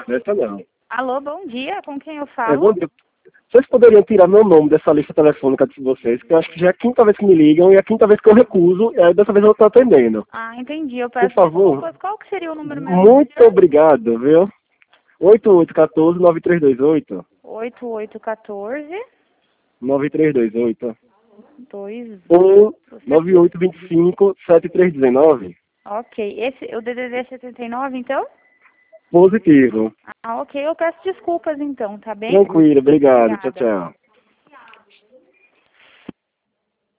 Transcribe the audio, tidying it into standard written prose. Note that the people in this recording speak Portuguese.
Essa não. Alô, bom dia, com quem eu É, falo? bom dia. Vocês poderiam tirar meu nome dessa lista telefônica de vocês, que eu acho que já é a quinta vez que me ligam e a quinta vez que eu recuso, e aí dessa vez eu estou atendendo. Ah, entendi, eu Por peço favor. desculpas. Qual que seria o número mesmo? Muito obrigado, viu? 8814-9328. 8814 9328. 2. Ou 9825-7319. Ok, esse, o DDD é 79, então? Positivo. Ah, ok, eu peço desculpas então, tá bem? Tranquilo, obrigado. Tchau, Obrigada. tchau.